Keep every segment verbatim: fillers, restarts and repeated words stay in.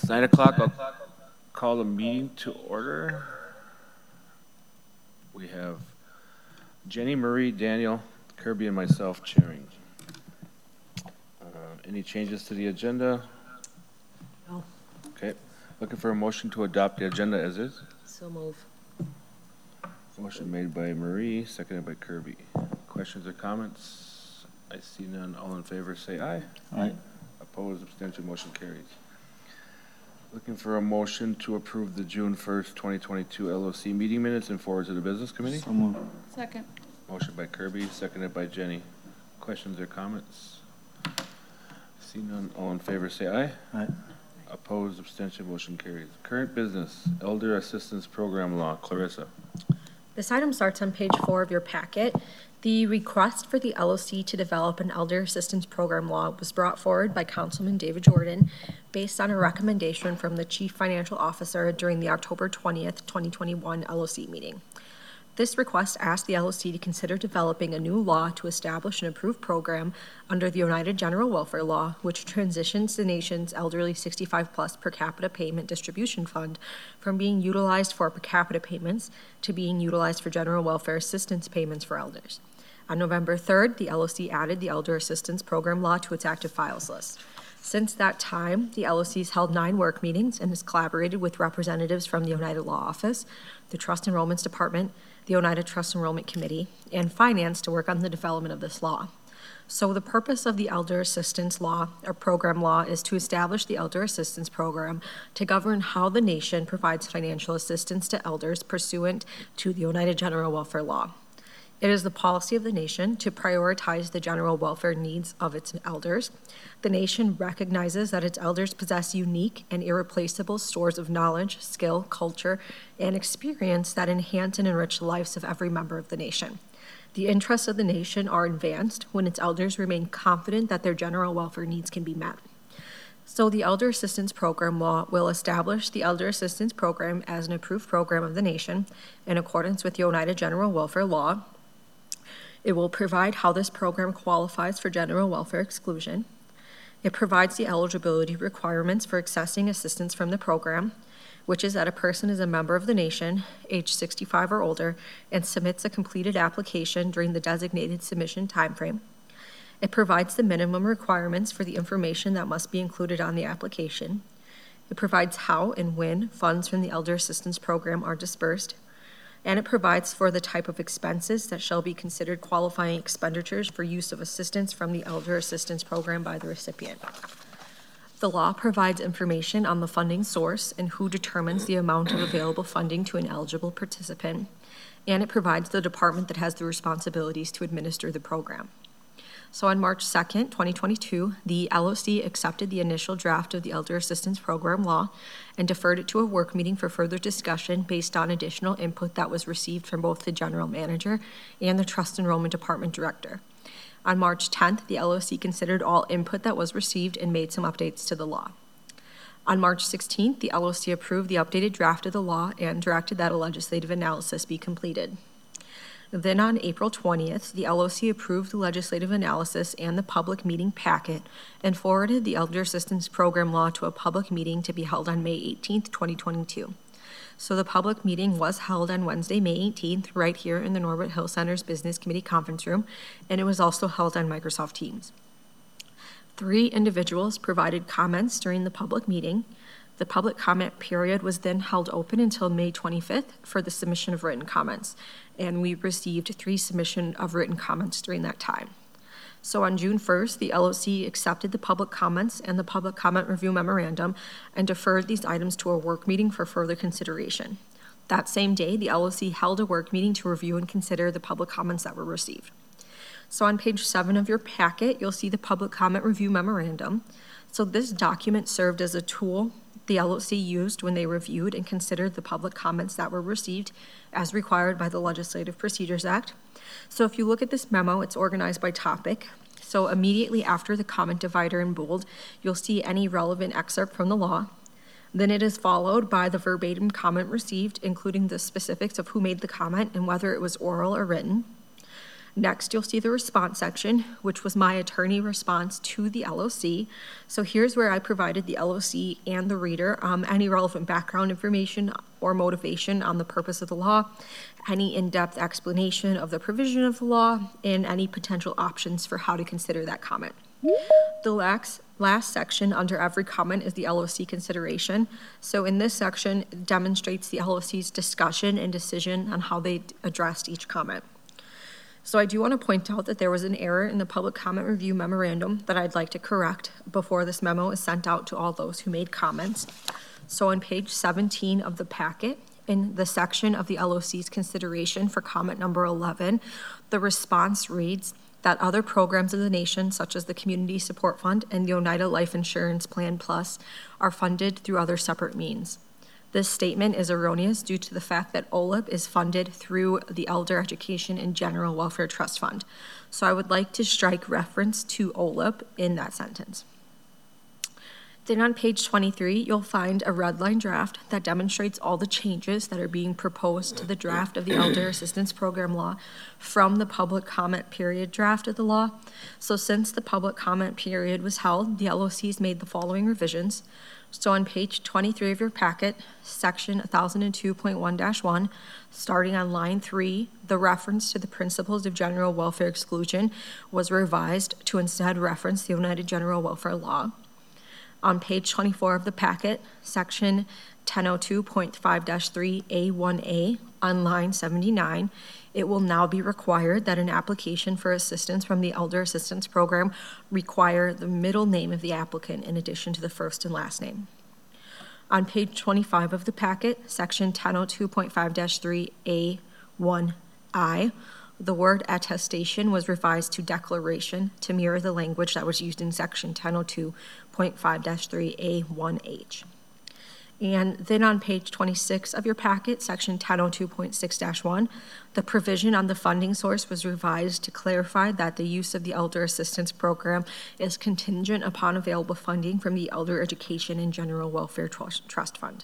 nine o'clock. I'll call the meeting to order. We have Jenny, Marie, Daniel, Kirby, and myself chairing. Uh, any changes to the agenda? No. Okay. Looking for a motion to adopt the agenda as is. So move. Motion made by Marie, seconded by Kirby. Questions or comments? I see none. All in favor say aye. Aye. Opposed, abstention, motion carries. Looking for a motion to approve the June first, twenty twenty-two L O C meeting minutes and forward to the business committee. So moved. Second. Motion by Kirby, seconded by Jenny. Questions or comments? See none. All in favor say aye. Aye. Opposed, abstention, motion carries. Current business, Elder Assistance Program Law. Clarissa. This item starts on page four of your packet. The request for the L O C to develop an Elder Assistance Program Law was brought forward by Councilman David Jordan based on a recommendation from the Chief Financial Officer during the October twentieth, twenty twenty-one L O C meeting. This request asked the L O C to consider developing a new law to establish an approved program under the United General Welfare Law, which transitions the nation's elderly sixty-five plus per capita payment distribution fund from being utilized for per capita payments to being utilized for general welfare assistance payments for elders. On November third, the L O C added the Elder Assistance Program Law to its active files list. Since that time, the L O C has held nine work meetings and has collaborated with representatives from the United Law Office, the Trust Enrollments Department, the Oneida Trust Enrollment Committee, and Finance to work on the development of this law. So the purpose of the Elder Assistance Law, or Program Law, is to establish the Elder Assistance Program to govern how the nation provides financial assistance to elders pursuant to the Oneida General Welfare Law. It is the policy of the nation to prioritize the general welfare needs of its elders. The nation recognizes that its elders possess unique and irreplaceable stores of knowledge, skill, culture, and experience that enhance and enrich the lives of every member of the nation. The interests of the nation are advanced when its elders remain confident that their general welfare needs can be met. So the Elder Assistance Program Law will establish the Elder Assistance Program as an approved program of the nation in accordance with the Oneida General Welfare Law. It will provide how this program qualifies for general welfare exclusion. It provides the eligibility requirements for accessing assistance from the program, which is that a person is a member of the nation, age sixty-five or older, and submits a completed application during the designated submission timeframe. It provides the minimum requirements for the information that must be included on the application. It provides how and when funds from the Elder Assistance Program are dispersed. And it provides for the type of expenses that shall be considered qualifying expenditures for use of assistance from the Elder Assistance Program by the recipient. The law provides information on the funding source and who determines the amount of available funding to an eligible participant, and it provides the department that has the responsibilities to administer the program. So on March second, twenty twenty-two, the L O C accepted the initial draft of the Elder Assistance Program Law and deferred it to a work meeting for further discussion based on additional input that was received from both the General Manager and the Trust Enrollment Department Director. On March tenth, the L O C considered all input that was received and made some updates to the law. On March sixteenth, the L O C approved the updated draft of the law and directed that a legislative analysis be completed. Then on April twentieth, the L O C approved the legislative analysis and the public meeting packet and forwarded the Elder Assistance Program Law to a public meeting to be held on May eighteenth, twenty twenty-two. So the public meeting was held on Wednesday, May eighteenth, right here in the Norbert Hill Center's Business Committee Conference Room, and it was also held on Microsoft Teams. Three individuals provided comments during the public meeting. The public comment period was then held open until May twenty-fifth for the submission of written comments, and we received three submission of written comments during that time. So on June first, the L O C accepted the public comments and the public comment review memorandum and deferred these items to a work meeting for further consideration. That same day, the L O C held a work meeting to review and consider the public comments that were received. So on page seven of your packet, you'll see the public comment review memorandum. So this document served as a tool the L O C used when they reviewed and considered the public comments that were received as required by the Legislative Procedures Act. So if you look at this memo, it's organized by topic. So immediately after the comment divider in bold, you'll see any relevant excerpt from the law. Then it is followed by the verbatim comment received, including the specifics of who made the comment and whether it was oral or written. Next, you'll see the response section, which was my attorney response to the L O C. So here's where I provided the L O C and the reader um, any relevant background information or motivation on the purpose of the law, any in-depth explanation of the provision of the law, and any potential options for how to consider that comment. The last, last section under every comment is the L O C consideration. So in this section, it demonstrates the L O C's discussion and decision on how they addressed each comment. So I do want to point out that there was an error in the public comment review memorandum that I'd like to correct before this memo is sent out to all those who made comments. So on page seventeen of the packet, in the section of the L O C's consideration for comment number eleven, the response reads that other programs of the nation, such as the Community Support Fund and the Oneida Life Insurance Plan Plus, are funded through other separate means. This statement is erroneous due to the fact that O L I P is funded through the Elder Education and General Welfare Trust Fund. So I would like to strike reference to O L I P in that sentence. Then on page twenty-three, you'll find a red line draft that demonstrates all the changes that are being proposed to the draft of the Elder Assistance Program law from the public comment period draft of the law. So since the public comment period was held, the L O Cs made the following revisions. So on page twenty-three of your packet, section one thousand two point one dash one, starting on line three, the reference to the principles of general welfare exclusion was revised to instead reference the Oneida General Welfare Law. On page twenty-four of the packet, section ten oh two point five dash three A one A, on line seventy-nine, it will now be required that an application for assistance from the Elder Assistance Program require the middle name of the applicant in addition to the first and last name. On page twenty-five of the packet, section ten oh two point five dash three A one I, the word attestation was revised to declaration to mirror the language that was used in section ten oh two point five dash three A one H. And then on page twenty-six of your packet, section ten oh two point six dash one, the provision on the funding source was revised to clarify that the use of the Elder Assistance Program is contingent upon available funding from the Elder Education and General Welfare Trust Fund.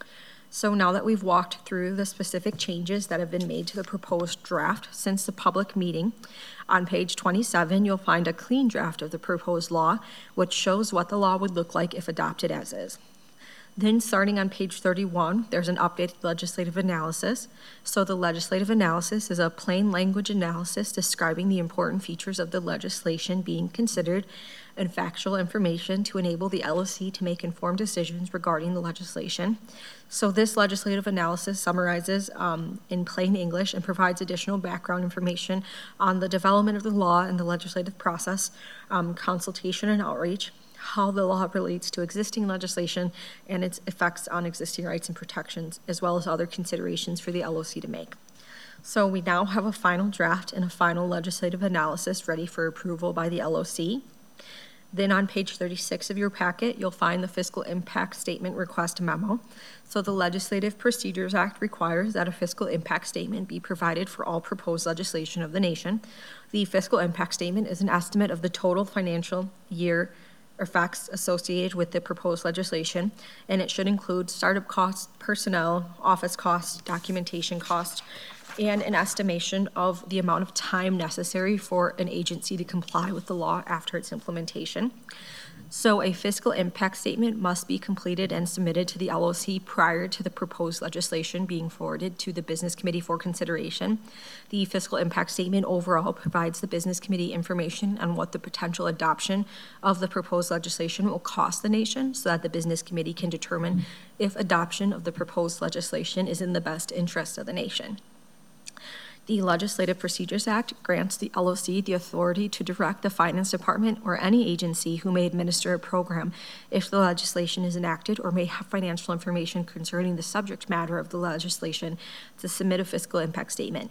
So now that we've walked through the specific changes that have been made to the proposed draft since the public meeting, on page twenty-seven, you'll find a clean draft of the proposed law, which shows what the law would look like if adopted as is. Then starting on page thirty-one, there's an updated legislative analysis. So the legislative analysis is a plain language analysis describing the important features of the legislation being considered and factual information to enable the L O C to make informed decisions regarding the legislation. So this legislative analysis summarizes um, in plain English and provides additional background information on the development of the law and the legislative process, um, consultation and outreach, how the law relates to existing legislation and its effects on existing rights and protections, as well as other considerations for the L O C to make. So we now have a final draft and a final legislative analysis ready for approval by the L O C. Then on page thirty-six of your packet, you'll find the fiscal impact statement request memo. So the Legislative Procedures Act requires that a fiscal impact statement be provided for all proposed legislation of the nation. The fiscal impact statement is an estimate of the total financial year effects associated with the proposed legislation, and it should include startup costs, personnel, office costs, documentation costs, and an estimation of the amount of time necessary for an agency to comply with the law after its implementation. So a fiscal impact statement must be completed and submitted to the L O C prior to the proposed legislation being forwarded to the Business Committee for consideration. The fiscal impact statement overall provides the Business Committee information on what the potential adoption of the proposed legislation will cost the nation so that the Business Committee can determine if adoption of the proposed legislation is in the best interest of the nation. The Legislative Procedures Act grants the L O C the authority to direct the Finance Department or any agency who may administer a program if the legislation is enacted or may have financial information concerning the subject matter of the legislation to submit a fiscal impact statement.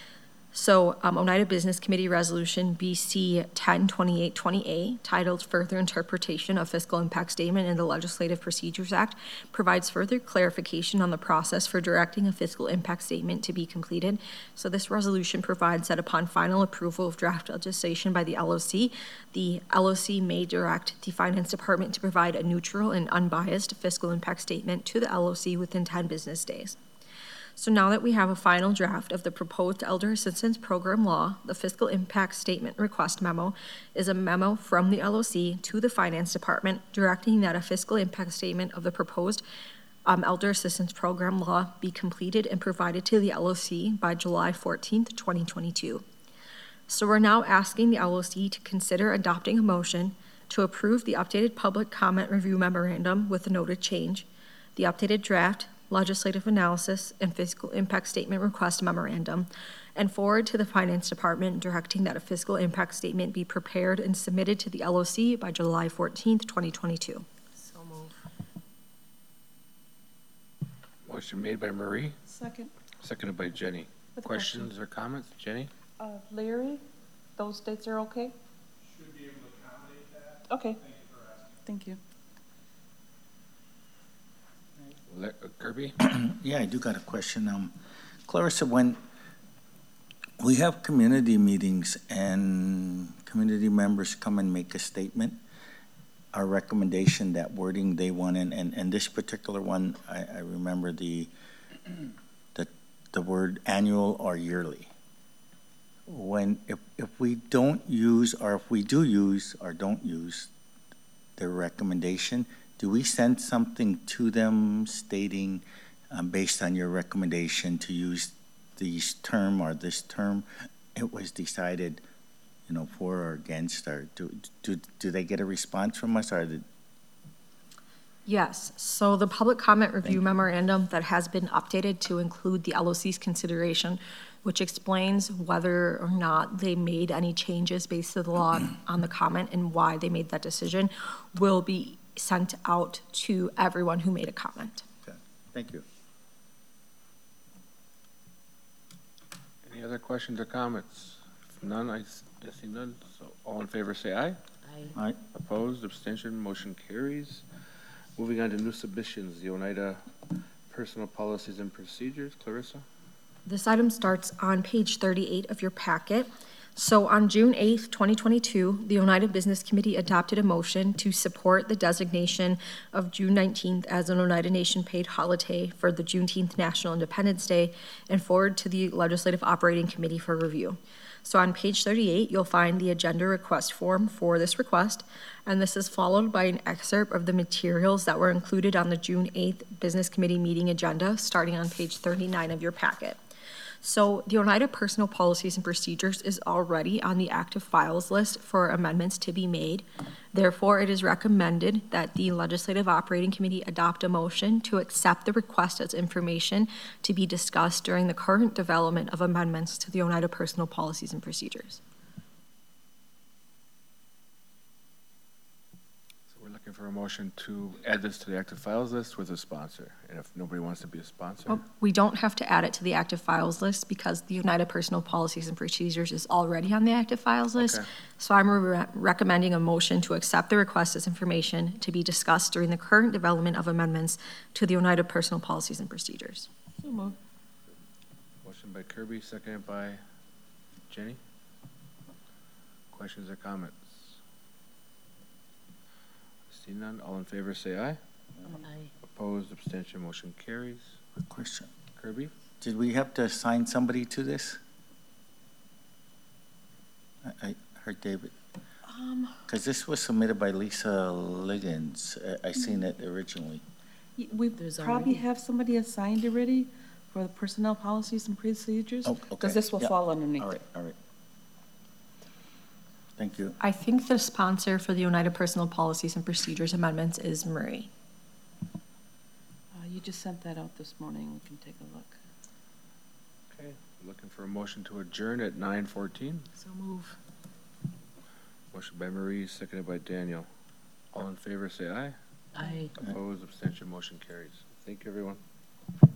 So um, Oneida Business Committee Resolution B C ten twenty-eight twenty A, titled Further Interpretation of Fiscal Impact Statement in the Legislative Procedures Act, provides further clarification on the process for directing a fiscal impact statement to be completed. So this resolution provides that upon final approval of draft legislation by the L O C, the L O C may direct the Finance Department to provide a neutral and unbiased fiscal impact statement to the L O C within ten business days. So now that we have a final draft of the proposed Elder Assistance Program law, the fiscal impact statement request memo is a memo from the L O C to the Finance Department directing that a fiscal impact statement of the proposed um, Elder Assistance Program law be completed and provided to the L O C by July fourteenth, twenty twenty-two. So we're now asking the L O C to consider adopting a motion to approve the updated public comment review memorandum with the noted change, the updated draft legislative analysis and fiscal impact statement request memorandum, and forward to the Finance Department directing that a fiscal impact statement be prepared and submitted to the L O C by July fourteenth, twenty twenty-two. So move. Motion made by Marie, Second. seconded by Jenny. With a Questions or comments? Jenny? Uh, Larry, those dates are okay? Should be able to accommodate that. Okay, Thank you for asking. thank you. Le- uh, Kirby? Yeah, I do got a question. Um, Clarissa, when we have community meetings and community members come and make a statement, our recommendation, that wording they want, and, and, and this particular one, I, I remember the, the, the word annual or yearly. When, if, if we don't use, or if we do use or don't use their recommendation, do we send something to them stating, um, based on your recommendation to use this term or this term, it was decided, you know, for or against, or do, do, do they get a response from us, or did, Yes, so the public comment review memorandum that has been updated to include the L O C's consideration, which explains whether or not they made any changes based on the law on the comment and why they made that decision, will be sent out to everyone who made a comment. okay, thank you. Any other questions or comments? If none, I s- I see none. So all in favor, say aye. Aye. All right, Opposed, abstention, motion carries. Moving on to new submissions, the Oneida Personal Policies and Procedures. Clarissa? This item starts on page thirty-eight of your packet. So on June eighth, twenty twenty-two, the Oneida Business Committee adopted a motion to support the designation of June nineteenth as an Oneida Nation paid holiday for the Juneteenth National Independence Day and forward to the Legislative Operating Committee for review. So on page thirty-eight, you'll find the agenda request form for this request, and this is followed by an excerpt of the materials that were included on the June eighth Business Committee meeting agenda, starting on page thirty-nine of your packet. So the Oneida Personal Policies and Procedures is already on the active files list for amendments to be made. Therefore, it is recommended that the Legislative Operating Committee adopt a motion to accept the request as information to be discussed during the current development of amendments to the Oneida Personal Policies and Procedures. So we're looking for a motion to add this to the active files list with a sponsor. And if nobody wants to be a sponsor, Well, we don't have to add it to the active files list because the Oneida Personal Policies and Procedures is already on the active files list. Okay. So I'm re- recommending a motion to accept the request as information to be discussed during the current development of amendments to the Oneida Personal Policies and Procedures. So moved. motion by Kirby, seconded by Jenny. Questions or comments? See none, all in favor say aye. Aye. Opposed, abstention, motion carries. quick question. Kirby? Did we have to assign somebody to this? I, I heard David, Um, because this was submitted by Lisa Liggins. I, I seen it originally. y- we There's probably already- have somebody assigned already for the personnel policies and procedures. Oh, okay. Because this will Yeah. fall underneath. All right, all right. Thank you. I think the sponsor for the Oneida Personal Policies and Procedures amendments is Marie. Uh, you just sent that out this morning. We can take a look. Okay, looking for a motion to adjourn at nine fourteen. So move. Motion by Marie, seconded by Daniel. All in favor say aye. Aye. Opposed, abstention, motion carries. Thank you, everyone.